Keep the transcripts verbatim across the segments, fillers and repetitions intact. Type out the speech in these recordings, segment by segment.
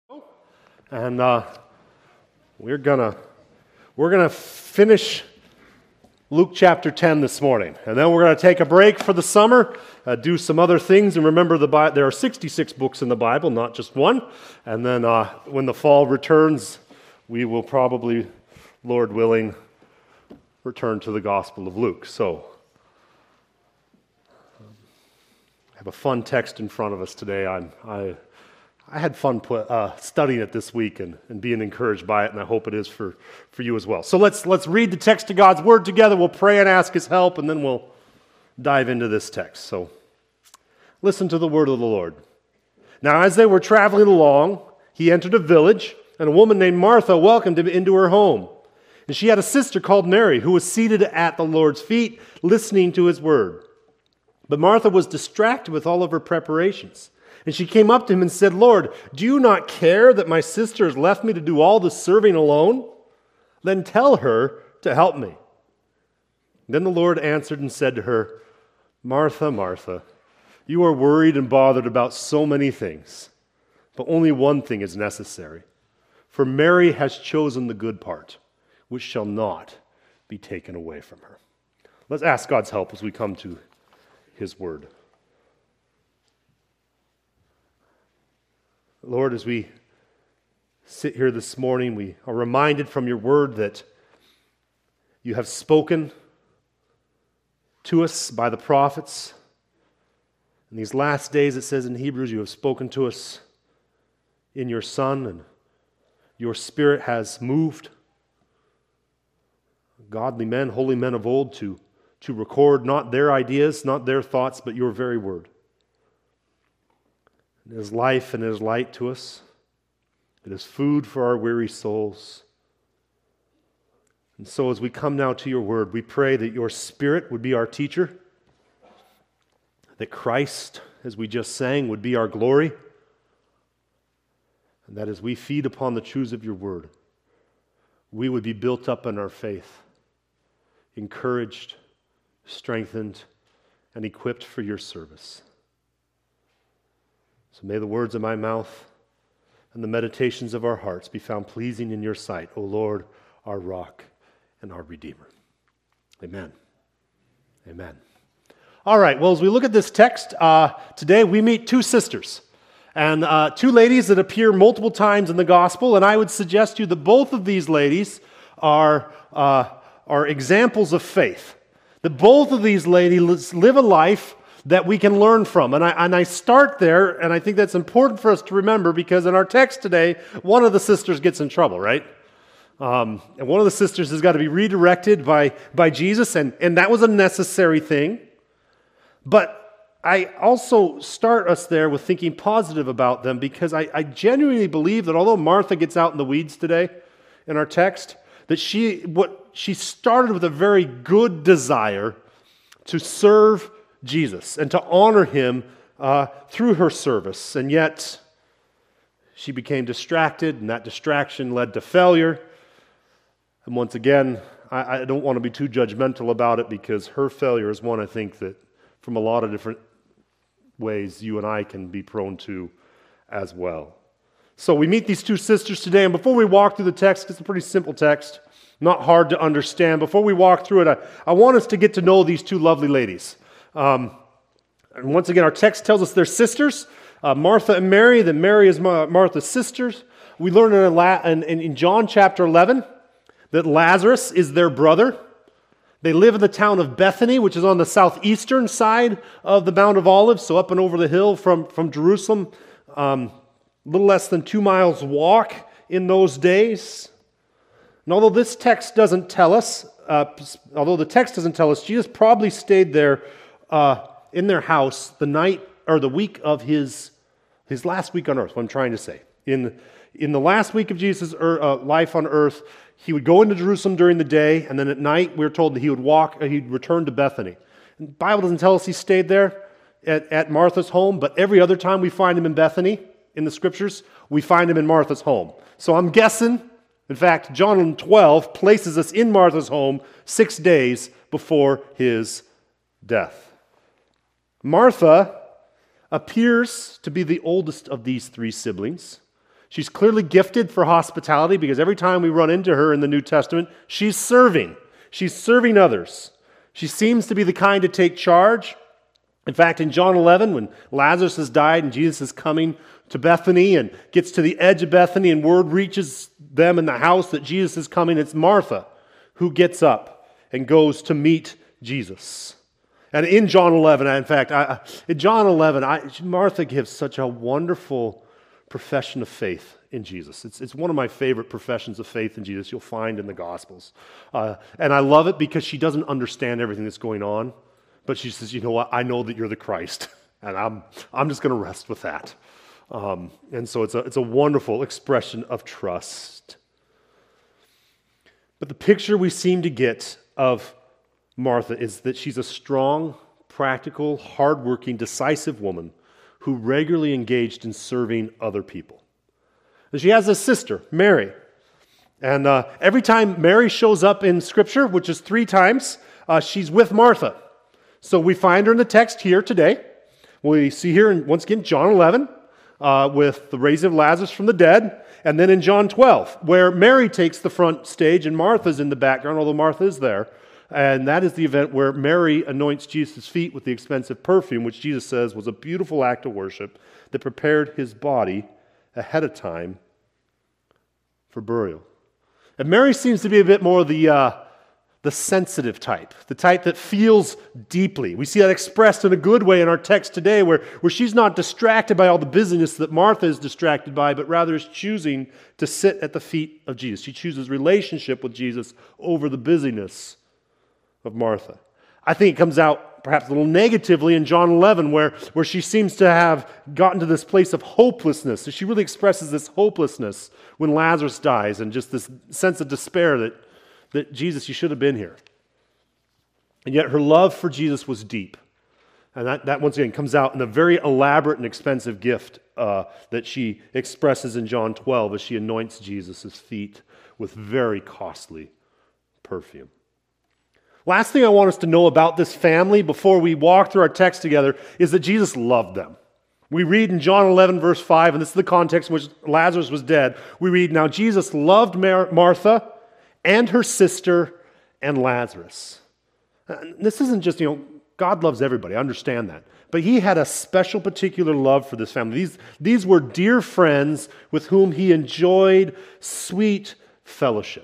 And uh, we're gonna we're gonna finish Luke chapter ten this morning, and then we're gonna take a break for the summer, uh, do some other things, and remember the Bi- there are sixty-six books in the Bible, not just one. And then uh, when the fall returns, we will probably, Lord willing, return to the Gospel of Luke. So um, I have a fun text in front of us today. I'm I. I had fun put, uh, studying it this week and, and being encouraged by it, and I hope it is for, for you as well. So let's let's read the text of God's Word together. We'll pray and ask His help, and then we'll dive into this text. So listen to the word of the Lord. Now, as they were traveling along, he entered a village, and a woman named Martha welcomed him into her home. And she had a sister called Mary, who was seated at the Lord's feet, listening to His word. But Martha was distracted with all of her preparations. And she came up to him and said, "Lord, do you not care that my sister has left me to do all the serving alone? Then tell her to help me." Then the Lord answered and said to her, "Martha, Martha, you are worried and bothered about so many things, but only one thing is necessary. For Mary has chosen the good part, which shall not be taken away from her." Let's ask God's help as we come to His word. Lord, as we sit here this morning, we are reminded from your word that you have spoken to us by the prophets. In these last days, it says in Hebrews, you have spoken to us in your Son, and your Spirit has moved godly men, holy men of old to, to record not their ideas, not their thoughts, but your very word. It is life and it is light to us. It is food for our weary souls. And so as we come now to your word, we pray that your Spirit would be our teacher, that Christ, as we just sang, would be our glory, and that as we feed upon the truths of your word, we would be built up in our faith, encouraged, strengthened, and equipped for your service. So may the words of my mouth and the meditations of our hearts be found pleasing in your sight, O Lord, our rock and our Redeemer. Amen. Amen. All right, well, as we look at this text, uh, today we meet two sisters, and uh, two ladies that appear multiple times in the gospel, and I would suggest to you that both of these ladies are, uh, are examples of faith, that both of these ladies live a life that we can learn from. And I, and I start there, and I think that's important for us to remember, because in our text today, one of the sisters gets in trouble, right? Um, and one of the sisters has got to be redirected by, by Jesus, and, and that was a necessary thing. But I also start us there with thinking positive about them, because I, I genuinely believe that although Martha gets out in the weeds today in our text, that she what she started with a very good desire to serve Jesus and to honor Him uh, through her service. And yet, she became distracted, and that distraction led to failure. And once again, I, I don't want to be too judgmental about it, because her failure is one I think that from a lot of different ways you and I can be prone to as well. So we meet these two sisters today, and before we walk through the text, it's a pretty simple text, not hard to understand. Before we walk through it, I, I want us to get to know these two lovely ladies. Um, and once again, our text tells us they're sisters, uh, Martha and Mary, that Mary is Ma- Martha's sisters. We learn in, La- in, in John chapter eleven that Lazarus is their brother. They live in the town of Bethany, which is on the southeastern side of the Mount of Olives, so up and over the hill from, from Jerusalem, um, a little less than two miles walk in those days. And although this text doesn't tell us, uh, although the text doesn't tell us, Jesus probably stayed there Uh, in their house the night or the week of his his last week on earth. What I'm trying to say, in in the last week of Jesus' er, uh, life on earth, he would go into Jerusalem during the day, and then at night we're told that he would walk. Uh, he'd return to Bethany. And the Bible doesn't tell us he stayed there at, at Martha's home, but every other time we find him in Bethany in the Scriptures, we find him in Martha's home. So I'm guessing. In fact, John twelve places us in Martha's home six days before his death. Martha appears to be the oldest of these three siblings. She's clearly gifted for hospitality because every time we run into her in the New Testament, she's serving. She's serving others. She seems to be the kind to take charge. In fact, in John eleven, when Lazarus has died and Jesus is coming to Bethany and gets to the edge of Bethany and word reaches them in the house that Jesus is coming, it's Martha who gets up and goes to meet Jesus. And in John eleven, in fact, I, in John eleven, I, Martha gives such a wonderful profession of faith in Jesus. It's, it's one of my favorite professions of faith in Jesus you'll find in the Gospels. Uh, and I love it because she doesn't understand everything that's going on, but she says, you know what, I know that you're the Christ, and I'm I'm just going to rest with that. Um, and so it's a, it's a wonderful expression of trust. But the picture we seem to get of Martha is that she's a strong, practical, hardworking, decisive woman who regularly engaged in serving other people. And she has a sister, Mary. And uh, every time Mary shows up in Scripture, which is three times, uh, she's with Martha. So we find her in the text here today. We see here, in, once again, John eleven, uh, with the raising of Lazarus from the dead. And then in John twelve, where Mary takes the front stage and Martha's in the background, although Martha is there. And that is the event where Mary anoints Jesus' feet with the expensive perfume, which Jesus says was a beautiful act of worship that prepared his body ahead of time for burial. And Mary seems to be a bit more the, uh, the sensitive type, the type that feels deeply. We see that expressed in a good way in our text today, where, where she's not distracted by all the busyness that Martha is distracted by, but rather is choosing to sit at the feet of Jesus. She chooses relationship with Jesus over the busyness of Martha. I think it comes out perhaps a little negatively in John eleven, where, where she seems to have gotten to this place of hopelessness. So she really expresses this hopelessness when Lazarus dies and just this sense of despair that, that Jesus, you should have been here. And yet her love for Jesus was deep. And that, that once again comes out in a very elaborate and expensive gift uh, that she expresses in John twelve as she anoints Jesus' feet with very costly perfume. Last thing I want us to know about this family before we walk through our text together is that Jesus loved them. We read in John eleven, verse five, and this is the context in which Lazarus was dead. We read, now Jesus loved Mar- Martha and her sister and Lazarus. And this isn't just, you know, God loves everybody. I understand that. But he had a special, particular love for this family. These, these were dear friends with whom he enjoyed sweet fellowship.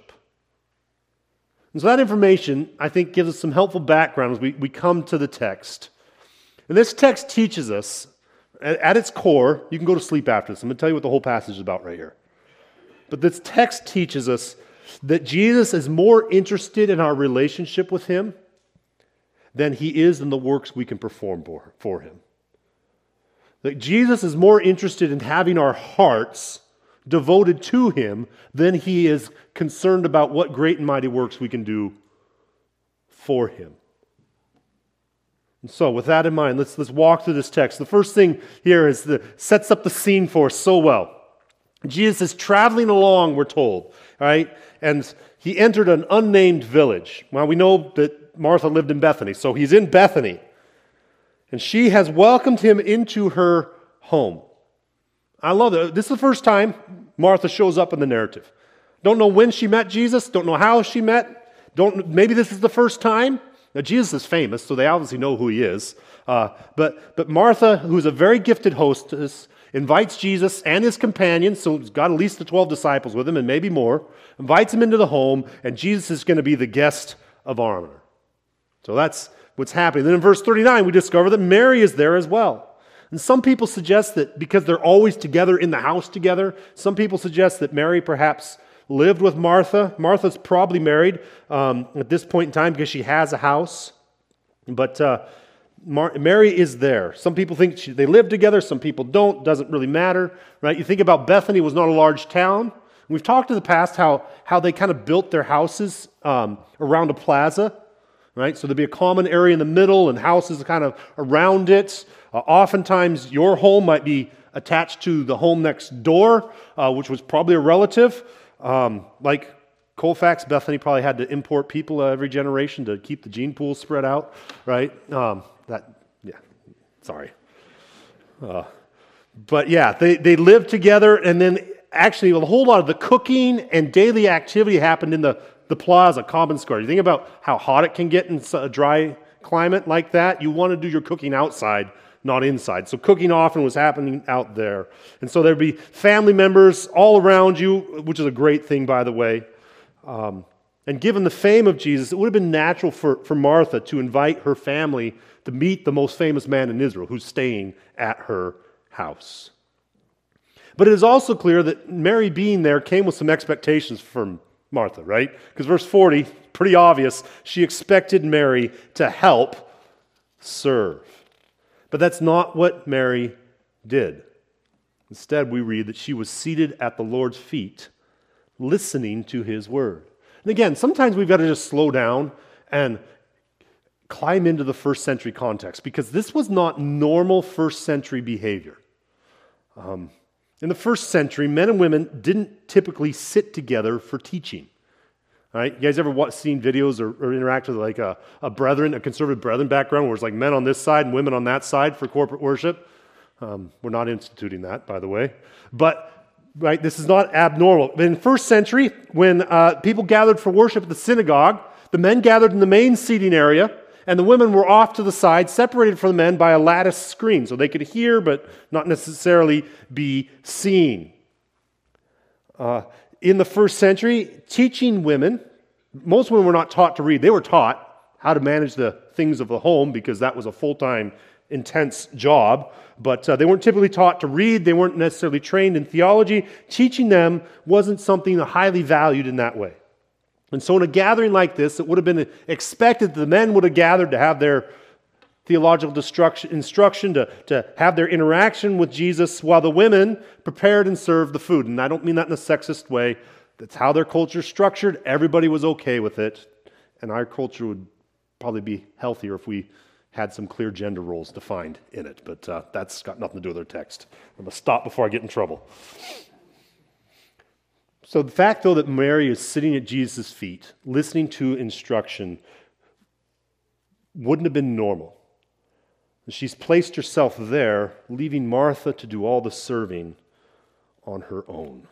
And so that information, I think, gives us some helpful background as we, we come to the text. And this text teaches us, at, at its core, you can go to sleep after this. I'm going to tell you what the whole passage is about right here. But this text teaches us that Jesus is more interested in our relationship with him than he is in the works we can perform for, for him. That Jesus is more interested in having our hearts devoted to him than he is concerned about what great and mighty works we can do for him. And so with that in mind, let's, let's walk through this text. The first thing here is the sets up the scene for us so well. Jesus is traveling along, we're told, right? And he entered an unnamed village. Well, we know that Martha lived in Bethany, so he's in Bethany. And she has welcomed him into her home. I love it. This is the first time Martha shows up in the narrative. Don't know when she met Jesus. Don't know how she met. Don't. Maybe this is the first time. Now, Jesus is famous, so they obviously know who he is. Uh, but, but Martha, who's a very gifted hostess, invites Jesus and his companions, so he's got at least the twelve disciples with him and maybe more, invites him into the home, and Jesus is going to be the guest of honor. So that's what's happening. Then in verse thirty-nine, we discover that Mary is there as well. And some people suggest that because they're always together in the house together, some people suggest that Mary perhaps lived with Martha. Martha's probably married um, at this point in time because she has a house. But uh, Mar- Mary is there. Some people think she, they live together. Some people don't. Doesn't really matter, right? You think about Bethany was not a large town. We've talked in the past how, how they kind of built their houses um, around a plaza, right? So there'd be a common area in the middle and houses kind of around it. Uh, oftentimes, your home might be attached to the home next door, uh, which was probably a relative. Um, like Colfax, Bethany probably had to import people uh, every generation to keep the gene pool spread out, right? Um, that, yeah, sorry. Uh, but yeah, they, they lived together, and then actually, a whole lot of the cooking and daily activity happened in the, the plaza, common square. You think about how hot it can get in a dry climate like that. You want to do your cooking outside, not inside. So cooking often was happening out there. And so there'd be family members all around you, which is a great thing, by the way. Um, and given the fame of Jesus, it would have been natural for, for Martha to invite her family to meet the most famous man in Israel who's staying at her house. But it is also clear that Mary being there came with some expectations from Martha, right? Because verse forty, pretty obvious, she expected Mary to help serve. But that's not what Mary did. Instead, we read that she was seated at the Lord's feet, listening to his word. And again, sometimes we've got to just slow down and climb into the first century context, because this was not normal first century behavior. Um, in the first century, men and women didn't typically sit together for teaching. All right? You guys ever watch, seen videos or, or interact with like a, a brethren, a conservative brethren background where it's like men on this side and women on that side for corporate worship? Um, we're not instituting that, by the way. But right, this is not abnormal. But in the first century, when uh, people gathered for worship at the synagogue, the men gathered in the main seating area, and the women were off to the side, separated from the men by a lattice screen, so they could hear but not necessarily be seen. Uh, in the first century, teaching women, most women were not taught to read. They were taught how to manage the things of the home, because that was a full-time, intense job. But uh, they weren't typically taught to read. They weren't necessarily trained in theology. Teaching them wasn't something highly valued in that way. And so in a gathering like this, it would have been expected that the men would have gathered to have their theological instruction, to, to have their interaction with Jesus, while the women prepared and served the food. And I don't mean that in a sexist way. That's how their culture is structured. Everybody was okay with it. And our culture would probably be healthier if we had some clear gender roles defined in it. But uh, that's got nothing to do with our text. I'm going to stop before I get in trouble. So the fact, though, that Mary is sitting at Jesus' feet, listening to instruction, wouldn't have been normal. She's placed herself there, leaving Martha to do all the serving on her own.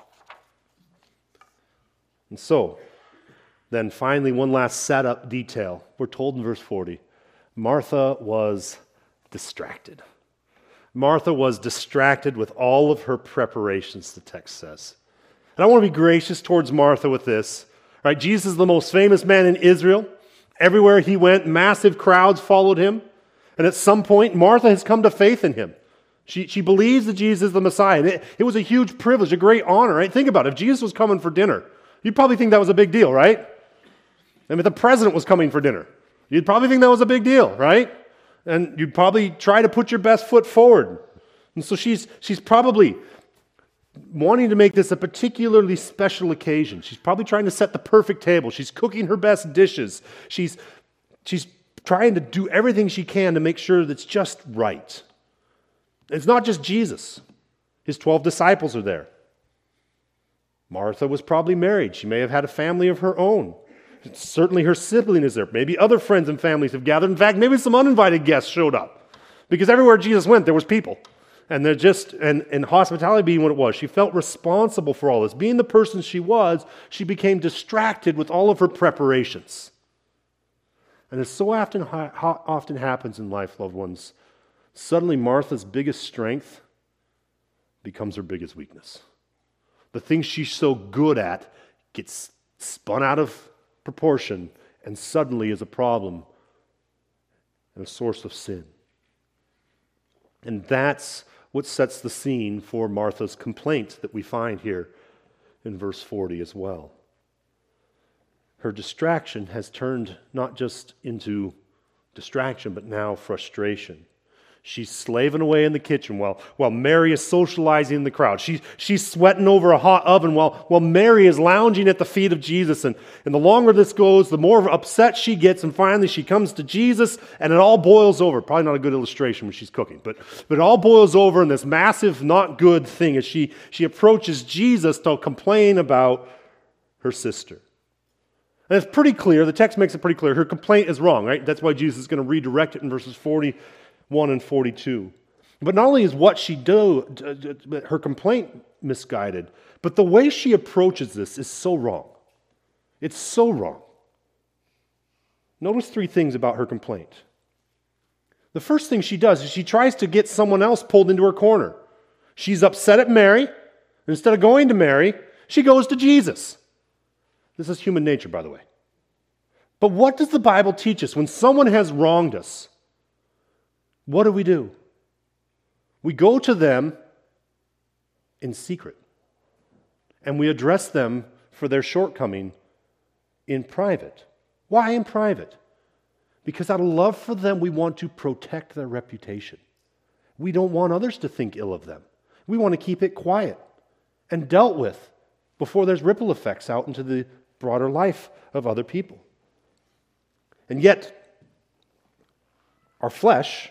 And so, then finally, one last setup detail. We're told in verse forty, Martha was distracted. Martha was distracted with all of her preparations, the text says. And I want to be gracious towards Martha with this. Right? Jesus is the most famous man in Israel. Everywhere he went, massive crowds followed him. And at some point, Martha has come to faith in him. She, she believes that Jesus is the Messiah. And it, it was a huge privilege, a great honor. Right? Think about it. If Jesus was coming for dinner, you'd probably think that was a big deal, right? And if the president was coming for dinner, you'd probably think that was a big deal, right? And you'd probably try to put your best foot forward. And so she's she's probably wanting to make this a particularly special occasion. She's probably trying to set the perfect table. She's cooking her best dishes. She's, she's trying to do everything she can to make sure that's just right. It's not just Jesus. His twelve disciples are there. Martha was probably married. She may have had a family of her own. Certainly her sibling is there. Maybe other friends and families have gathered. In fact, maybe some uninvited guests showed up. Because everywhere Jesus went, there was people. And they're just, and, and hospitality being what it was, she felt responsible for all this. Being the person she was, she became distracted with all of her preparations. And as so often, often happens in life, loved ones, suddenly Martha's biggest strength becomes her biggest weakness. The thing she's so good at gets spun out of proportion and suddenly is a problem and a source of sin. And that's what sets the scene for Martha's complaint that we find here in verse forty as well. Her distraction has turned not just into distraction, but now frustration. She's slaving away in the kitchen while, while Mary is socializing in the crowd. She, she's sweating over a hot oven while, while Mary is lounging at the feet of Jesus. And, and the longer this goes, the more upset she gets. And finally she comes to Jesus and it all boils over. Probably not a good illustration when she's cooking. But, but it all boils over in this massive, not good thing as she, she approaches Jesus to complain about her sister. And it's pretty clear. The text makes it pretty clear. Her complaint is wrong, right? That's why Jesus is going to redirect it in verses forty-one and forty-two. But not only is what she do, her complaint misguided, but the way she approaches this is so wrong. It's so wrong. Notice three things about her complaint. The first thing she does is she tries to get someone else pulled into her corner. She's upset at Mary. Instead of going to Mary, she goes to Jesus. This is human nature, by the way. But what does the Bible teach us? When someone has wronged us, what do we do? We go to them in secret. And we address them for their shortcoming in private. Why in private? Because out of love for them, we want to protect their reputation. We don't want others to think ill of them. We want to keep it quiet and dealt with before there's ripple effects out into the broader life of other people. And yet, our flesh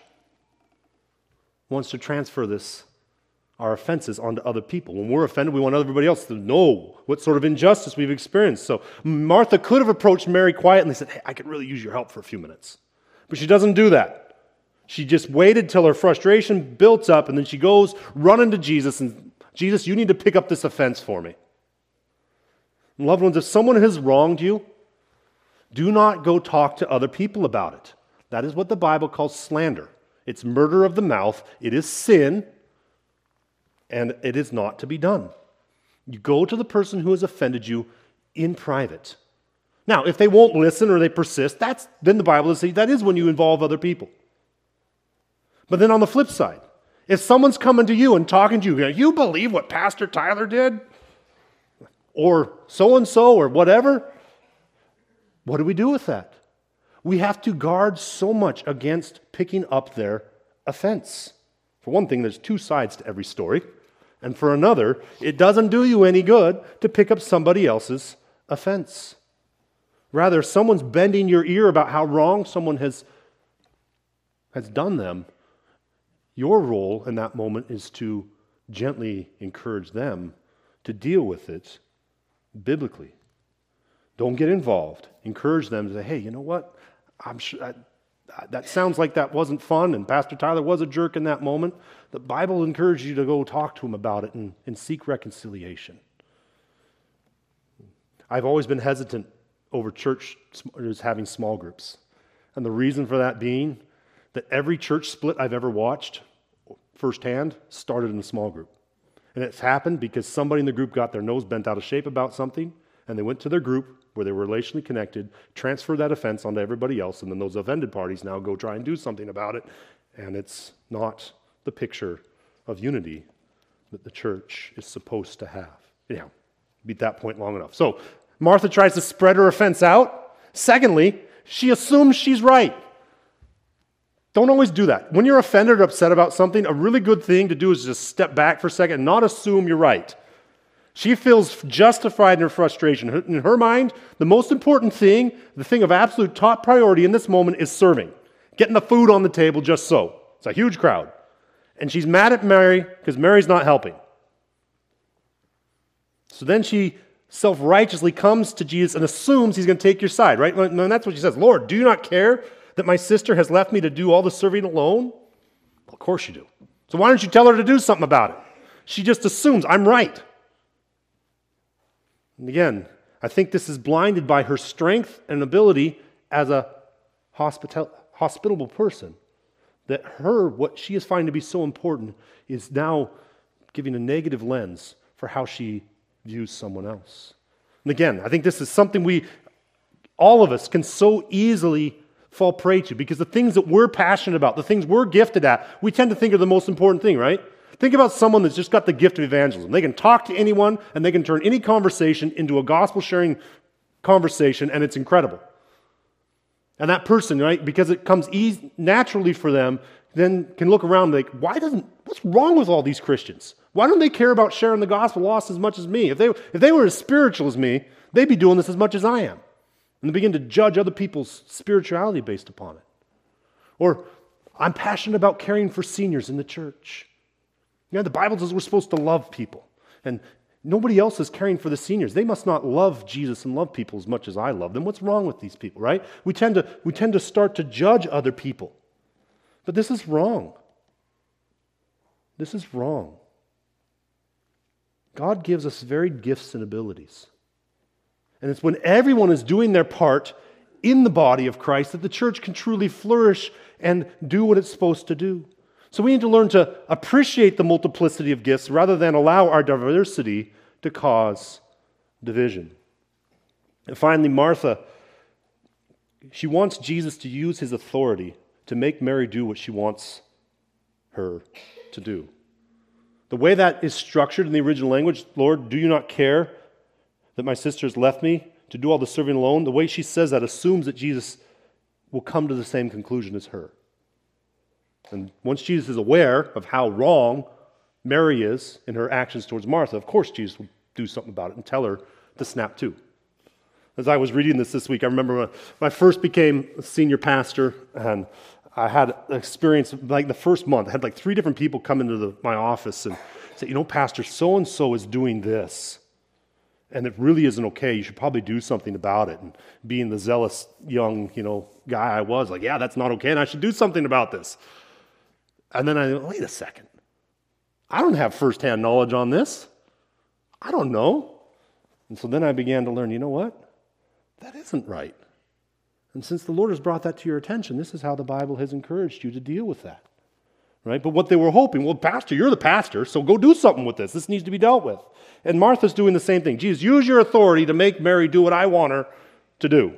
wants to transfer this, our offenses, onto other people. When we're offended, we want everybody else to know what sort of injustice we've experienced. So Martha could have approached Mary quietly and said, hey, I could really use your help for a few minutes. But she doesn't do that. She just waited till her frustration built up, and then she goes running to Jesus and, Jesus, you need to pick up this offense for me. And loved ones, if someone has wronged you, do not go talk to other people about it. That is what the Bible calls slander. It's murder of the mouth. It is sin. And it is not to be done. You go to the person who has offended you in private. Now, if they won't listen or they persist, that's then the Bible says that is when you involve other people. But then on the flip side, if someone's coming to you and talking to you, you believe what Pastor Tyler did? Or so-and-so or whatever? What do we do with that? We have to guard so much against picking up their offense. For one thing, there's two sides to every story. And for another, it doesn't do you any good to pick up somebody else's offense. Rather, if someone's bending your ear about how wrong someone has, has done them, your role in that moment is to gently encourage them to deal with it biblically. Don't get involved. Encourage them to say, hey, you know what? I'm sure that, that sounds like that wasn't fun, and Pastor Tyler was a jerk in that moment. The Bible encourages you to go talk to him about it and, and seek reconciliation. I've always been hesitant over church having small groups. And the reason for that being that every church split I've ever watched firsthand started in a small group. And it's happened because somebody in the group got their nose bent out of shape about something, and they went to their group where they were relationally connected, transferred that offense onto everybody else, and then those offended parties now go try and do something about it, and it's not the picture of unity that the church is supposed to have. Anyhow, beat that point long enough. So Martha tries to spread her offense out. Secondly, she assumes she's right. Don't always do that. When you're offended or upset about something, a really good thing to do is just step back for a second and not assume you're right. She feels justified in her frustration. In her mind, the most important thing, the thing of absolute top priority in this moment is serving. Getting the food on the table just so. It's a huge crowd. And she's mad at Mary because Mary's not helping. So then she self-righteously comes to Jesus and assumes he's going to take your side, right? And that's what she says. Lord, do you not care that my sister has left me to do all the serving alone? Well, of course you do. So why don't you tell her to do something about it? She just assumes, I'm right. And again, I think this is blinded by her strength and ability as a hospital, hospitable person. That her, what she is finding to be so important, is now giving a negative lens for how she views someone else. And again, I think this is something we, all of us, can so easily fall prey to, because the things that we're passionate about, the things we're gifted at, we tend to think are the most important thing, right? Think about someone that's just got the gift of evangelism. They can talk to anyone, and they can turn any conversation into a gospel-sharing conversation, and it's incredible. And that person, right, because it comes easy, naturally for them, then can look around and be like, why doesn't, what's wrong with all these Christians? Why don't they care about sharing the gospel lost as much as me? If they, if they were as spiritual as me, they'd be doing this as much as I am. And they begin to judge other people's spirituality based upon it. Or, I'm passionate about caring for seniors in the church. You know, the Bible says we're supposed to love people. And nobody else is caring for the seniors. They must not love Jesus and love people as much as I love them. What's wrong with these people, right? We tend to, we tend to start to judge other people. But this is wrong. This is wrong. God gives us varied gifts and abilities. And it's when everyone is doing their part in the body of Christ that the church can truly flourish and do what it's supposed to do. So we need to learn to appreciate the multiplicity of gifts rather than allow our diversity to cause division. And finally, Martha, she wants Jesus to use his authority to make Mary do what she wants her to do. The way that is structured in the original language, Lord, do you not care that my sister has left me to do all the serving alone? The way she says that assumes that Jesus will come to the same conclusion as her. And once Jesus is aware of how wrong Mary is in her actions towards Martha, of course Jesus will do something about it and tell her to snap to. As I was reading this this week, I remember when I first became a senior pastor, and I had an experience, like the first month, I had like three different people come into the, my office and say, you know, Pastor, so-and-so is doing this, and it really isn't okay. You should probably do something about it. And being the zealous young, you know, guy I was, like, yeah, that's not okay, and I should do something about this. And then I, wait a second. I don't have firsthand knowledge on this. I don't know. And so then I began to learn, you know what? That isn't right. And since the Lord has brought that to your attention, this is how the Bible has encouraged you to deal with that. Right? But what they were hoping, well, Pastor, you're the pastor, so go do something with this. This needs to be dealt with. And Martha's doing the same thing. Jesus, use your authority to make Mary do what I want her to do.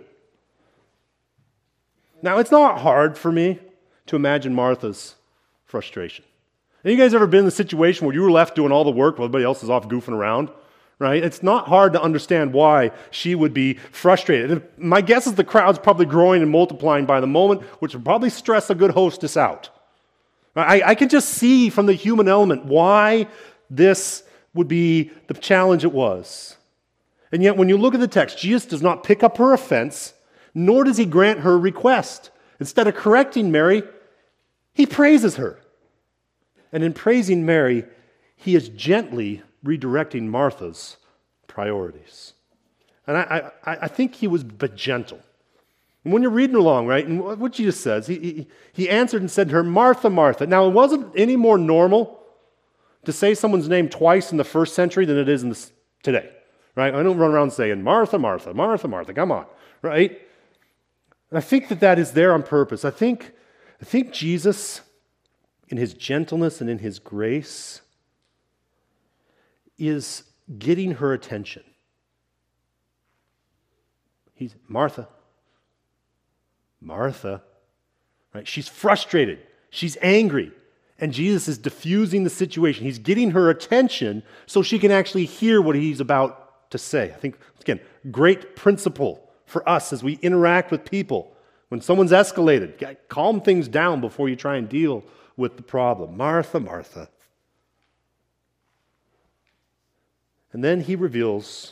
Now, it's not hard for me to imagine Martha's frustration. Have you guys ever been in a situation where you were left doing all the work while everybody else is off goofing around? Right? It's not hard to understand why she would be frustrated. My guess is the crowd's probably growing and multiplying by the moment, which would probably stress a good hostess out. I, I can just see from the human element why this would be the challenge it was. And yet when you look at the text, Jesus does not pick up her offense, nor does he grant her request. Instead of correcting Mary, he praises her. And in praising Mary, he is gently redirecting Martha's priorities. And I, I, I think he was but gentle. And when you're reading along, right, and what Jesus says, he, he, he answered and said to her, Martha, Martha. Now, it wasn't any more normal to say someone's name twice in the first century than it is in this, today, right? I don't run around saying, Martha, Martha, Martha, Martha, come on, right? And I think that that is there on purpose. I think, I think Jesus, in his gentleness and in his grace, is getting her attention. He's, Martha, Martha, right? She's frustrated. She's angry. And Jesus is diffusing the situation. He's getting her attention so she can actually hear what he's about to say. I think, again, great principle for us as we interact with people. When someone's escalated, calm things down before you try and deal with the problem. Martha, Martha. And then he reveals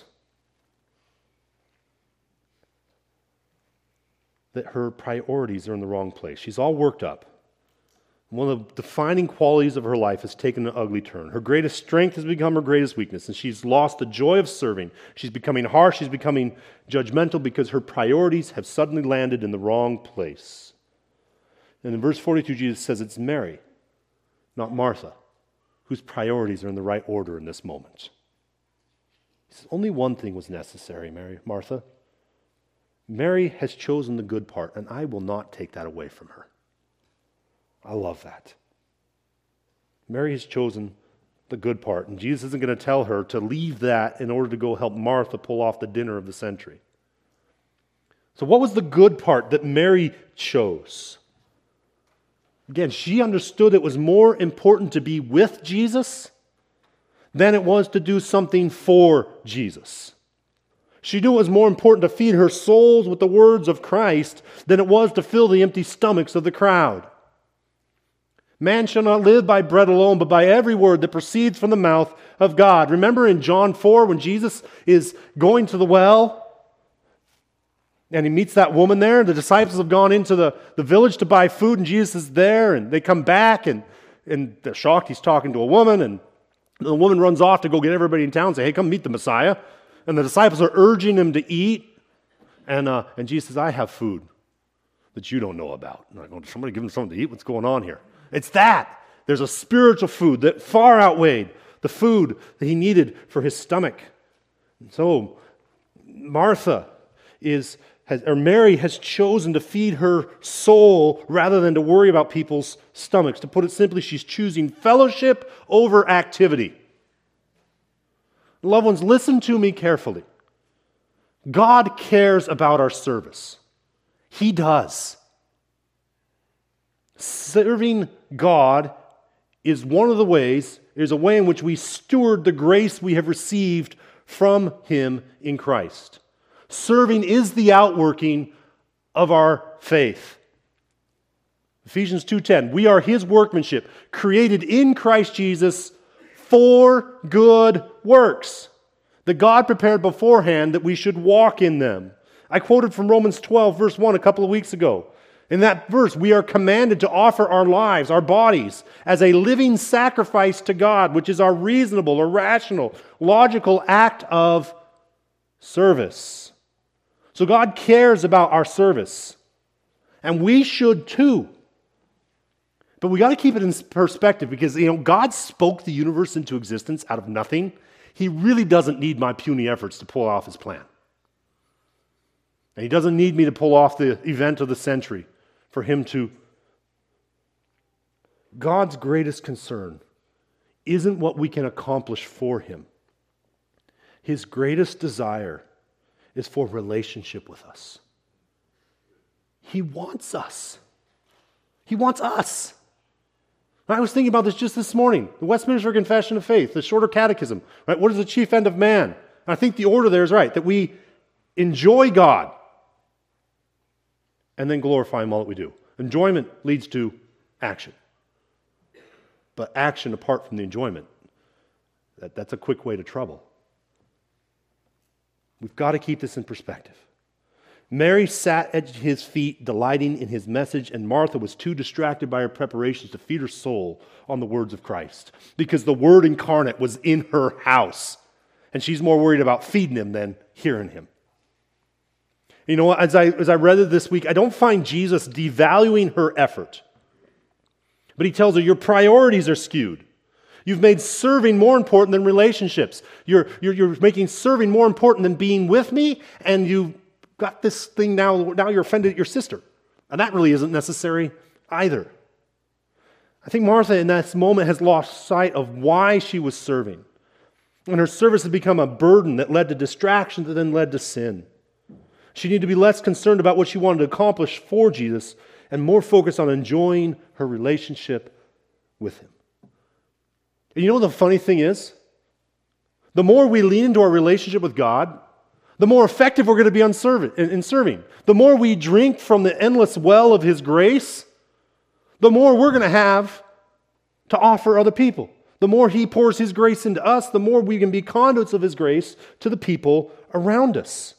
that her priorities are in the wrong place. She's all worked up. One of the defining qualities of her life has taken an ugly turn. Her greatest strength has become her greatest weakness, and she's lost the joy of serving. She's becoming harsh, she's becoming judgmental because her priorities have suddenly landed in the wrong place. And in verse forty-two, Jesus says it's Mary, not Martha, whose priorities are in the right order in this moment. He says, only one thing was necessary, Mary, Martha. Mary has chosen the good part, and I will not take that away from her. I love that. Mary has chosen the good part, and Jesus isn't going to tell her to leave that in order to go help Martha pull off the dinner of the century. So what was the good part that Mary chose? Again, she understood it was more important to be with Jesus than it was to do something for Jesus. She knew it was more important to feed her souls with the words of Christ than it was to fill the empty stomachs of the crowd. Man shall not live by bread alone, but by every word that proceeds from the mouth of God. Remember in John four when Jesus is going to the well and he meets that woman there. The disciples have gone into the, the village to buy food and Jesus is there and they come back and, and they're shocked he's talking to a woman and the woman runs off to go get everybody in town and say, hey, come meet the Messiah. And the disciples are urging him to eat. And, uh, and Jesus says, I have food that you don't know about. And I go, somebody give him something to eat? What's going on here? It's that. There's a spiritual food that far outweighed the food that he needed for his stomach. And so Martha is, has, or Mary has chosen to feed her soul rather than to worry about people's stomachs. To put it simply, she's choosing fellowship over activity. Loved ones, listen to me carefully. God cares about our service. He does. Serving God is one of the ways, is a way in which we steward the grace we have received from Him in Christ. Serving is the outworking of our faith. Ephesians two ten, we are His workmanship, created in Christ Jesus for good works, that God prepared beforehand that we should walk in them. I quoted from Romans twelve, verse one a couple of weeks ago. In that verse, we are commanded to offer our lives, our bodies, as a living sacrifice to God, which is our reasonable or rational, logical act of service. So God cares about our service, and we should too. But we got to keep it in perspective because, you know, God spoke the universe into existence out of nothing. He really doesn't need my puny efforts to pull off His plan. And He doesn't need me to pull off the event of the century for Him to. God's greatest concern isn't what we can accomplish for Him. His greatest desire is for relationship with us. He wants us. He wants us. I was thinking about this just this morning. The Westminster Confession of Faith, the Shorter Catechism. Right? What is the chief end of man? I think the order there is right, that we enjoy God and then glorify Him all that we do. Enjoyment leads to action. But action apart from the enjoyment, that, that's a quick way to trouble. We've got to keep this in perspective. Mary sat at His feet, delighting in His message, and Martha was too distracted by her preparations to feed her soul on the words of Christ, because the Word incarnate was in her house, and she's more worried about feeding Him than hearing Him. You know, as I, as I read it this week, I don't find Jesus devaluing her effort, but He tells her, your priorities are skewed. You've made serving more important than relationships. You're, you're, you're making serving more important than being with me, and you got this thing now, now you're offended at your sister. And that really isn't necessary either. I think Martha in that moment has lost sight of why she was serving. And her service had become a burden that led to distraction that then led to sin. She needed to be less concerned about what she wanted to accomplish for Jesus and more focused on enjoying her relationship with Him. And you know what the funny thing is? The more we lean into our relationship with God, the more effective we're going to be on serving, in serving. The more we drink from the endless well of His grace, the more we're going to have to offer other people. The more He pours His grace into us, the more we can be conduits of His grace to the people around us.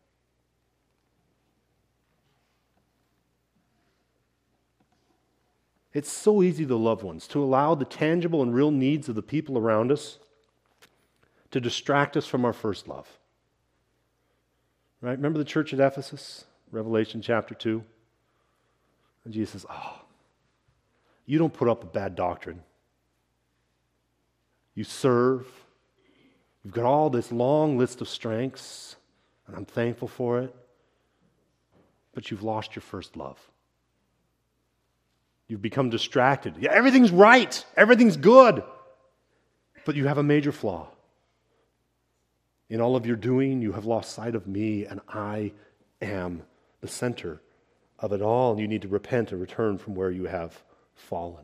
It's so easy, though, loved ones, to allow the tangible and real needs of the people around us to distract us from our first love. Right? Remember the church at Ephesus? Revelation chapter two? And Jesus says, oh, you don't put up a bad doctrine. You serve. You've got all this long list of strengths, and I'm thankful for it. But you've lost your first love. You've become distracted. Yeah, everything's right. Everything's good. But you have a major flaw. In all of your doing, you have lost sight of me, and I am the center of it all, and you need to repent and return from where you have fallen.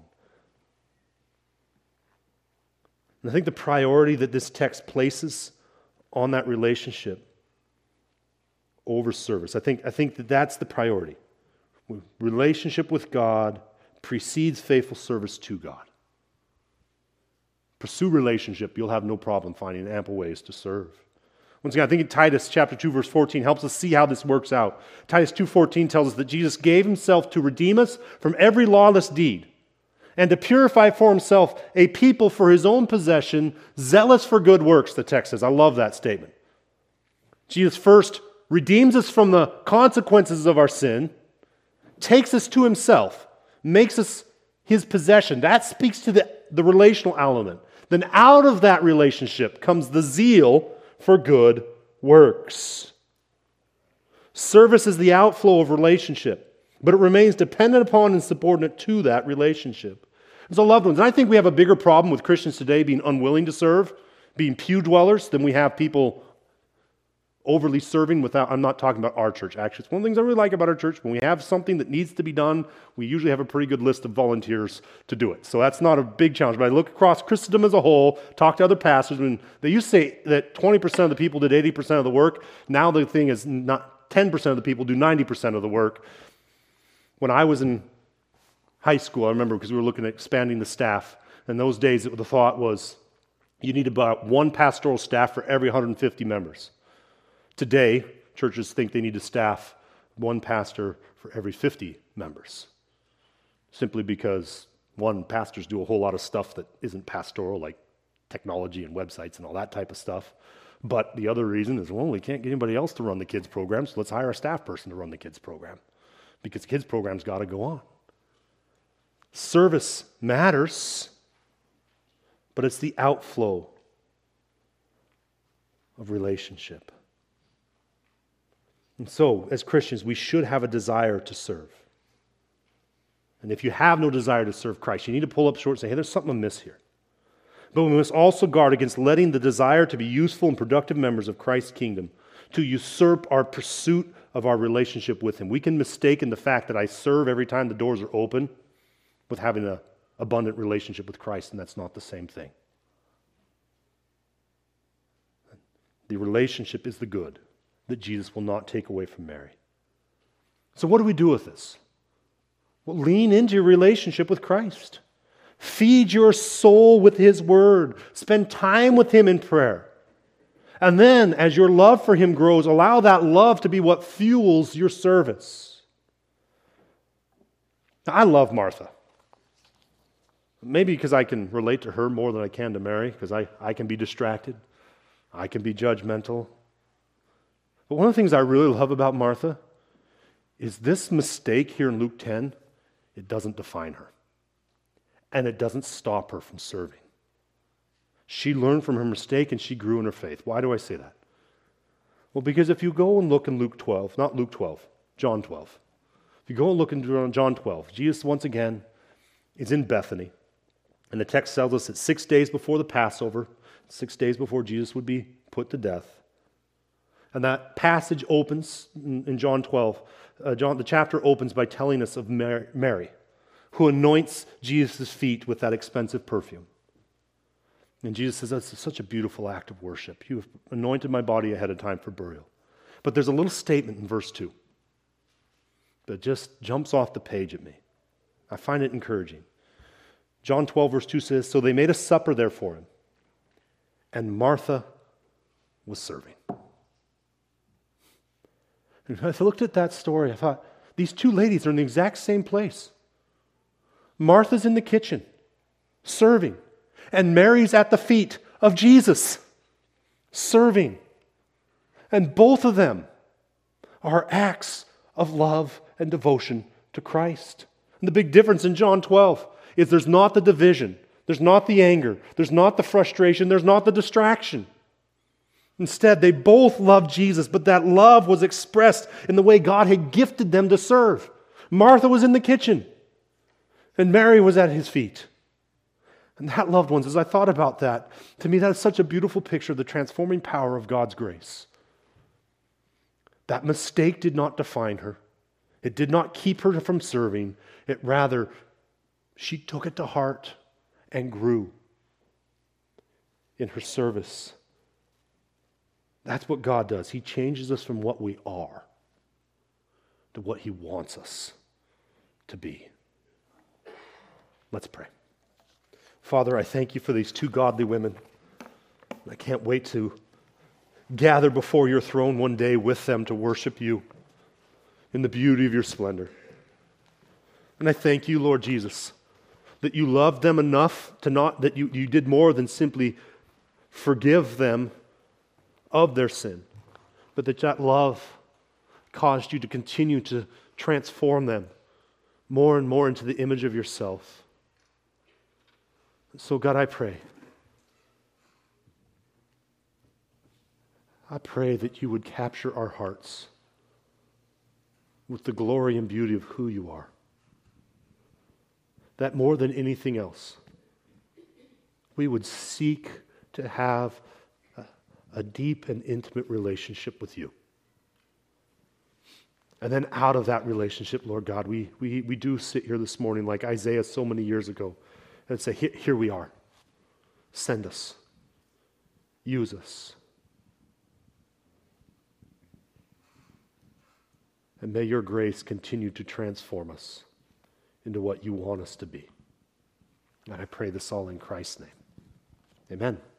And I think the priority that this text places on that relationship over service, I think, I think that that's the priority. Relationship with God precedes faithful service to God. Pursue relationship, you'll have no problem finding ample ways to serve. Once again, I think in Titus chapter two, verse fourteen helps us see how this works out. Titus two fourteen tells us that Jesus gave Himself to redeem us from every lawless deed and to purify for Himself a people for His own possession, zealous for good works, the text says. I love that statement. Jesus first redeems us from the consequences of our sin, takes us to Himself, makes us his possession. That speaks to the, the relational element. Then out of that relationship comes the zeal for good works. Service is the outflow of relationship, but it remains dependent upon and subordinate to that relationship. And so, loved ones, and I think we have a bigger problem with Christians today being unwilling to serve, being pew dwellers, than we have people overly serving without, I'm not talking about our church, actually. It's one of the things I really like about our church. When we have something that needs to be done, we usually have a pretty good list of volunteers to do it. So that's not a big challenge. But I look across Christendom as a whole, talk to other pastors, and they used to say that twenty percent of the people did eighty percent of the work. Now the thing is not ten percent of the people do ninety percent of the work. When I was in high school, I remember because we were looking at expanding the staff. In those days, the thought was you need about one pastoral staff for every one hundred fifty members. Today, churches think they need to staff one pastor for every fifty members, simply because, one, pastors do a whole lot of stuff that isn't pastoral, like technology and websites and all that type of stuff. But the other reason is, well, we can't get anybody else to run the kids program, so let's hire a staff person to run the kids program, because the kids program's got to go on. Service matters, but it's the outflow of relationship. And so, as Christians, we should have a desire to serve. And if you have no desire to serve Christ, you need to pull up short and say, hey, there's something amiss here. But we must also guard against letting the desire to be useful and productive members of Christ's kingdom to usurp our pursuit of our relationship with Him. We can mistake in the fact that I serve every time the doors are open with having an abundant relationship with Christ, and that's not the same thing. The relationship is the good that Jesus will not take away from Mary. So what do we do with this? Well, lean into your relationship with Christ. Feed your soul with His Word. Spend time with Him in prayer. And then, as your love for Him grows, allow that love to be what fuels your service. Now, I love Martha. Maybe because I can relate to her more than I can to Mary, because I, I can be distracted. I can be judgmental. But one of the things I really love about Martha is this mistake here in Luke ten, it doesn't define her. And it doesn't stop her from serving. She learned from her mistake and she grew in her faith. Why do I say that? Well, because if you go and look in Luke twelve, not Luke twelve, John twelve. If you go and look in John twelve, Jesus once again is in Bethany. And the text tells us that six days before the Passover, six days before Jesus would be put to death, and that passage opens in John twelve. Uh, John, the chapter opens by telling us of Mary, Mary, who anoints Jesus' feet with that expensive perfume. And Jesus says, that's such a beautiful act of worship. You have anointed my body ahead of time for burial. But there's a little statement in verse two that just jumps off the page at me. I find it encouraging. John twelve, verse two says, so they made a supper there for him, and Martha was serving. And as I looked at that story, I thought, these two ladies are in the exact same place. Martha's in the kitchen, serving, and Mary's at the feet of Jesus, serving. And both of them are acts of love and devotion to Christ. And the big difference in John twelve is there's not the division, there's not the anger, there's not the frustration, there's not the distraction. Instead, they both loved Jesus, but that love was expressed in the way God had gifted them to serve. Martha was in the kitchen, and Mary was at His feet. And that, loved ones, as I thought about that, to me that is such a beautiful picture of the transforming power of God's grace. That mistake did not define her. It did not keep her from serving. It rather, she took it to heart and grew in her service. That's what God does. He changes us from what we are to what He wants us to be. Let's pray. Father, I thank You for these two godly women. I can't wait to gather before Your throne one day with them to worship You in the beauty of Your splendor. And I thank You, Lord Jesus, that You loved them enough to not, that you, you did more than simply forgive them of their sin, but that that love caused You to continue to transform them more and more into the image of Yourself. So God, I pray. I pray that you would capture our hearts with the glory and beauty of who you are. That more than anything else, we would seek to have a, a deep and intimate relationship with you. And then out of that relationship, Lord God, we, we, we do sit here this morning like Isaiah so many years ago and say, here, here we are. Send us. Use us. And may your grace continue to transform us into what you want us to be. And I pray this all in Christ's name. Amen.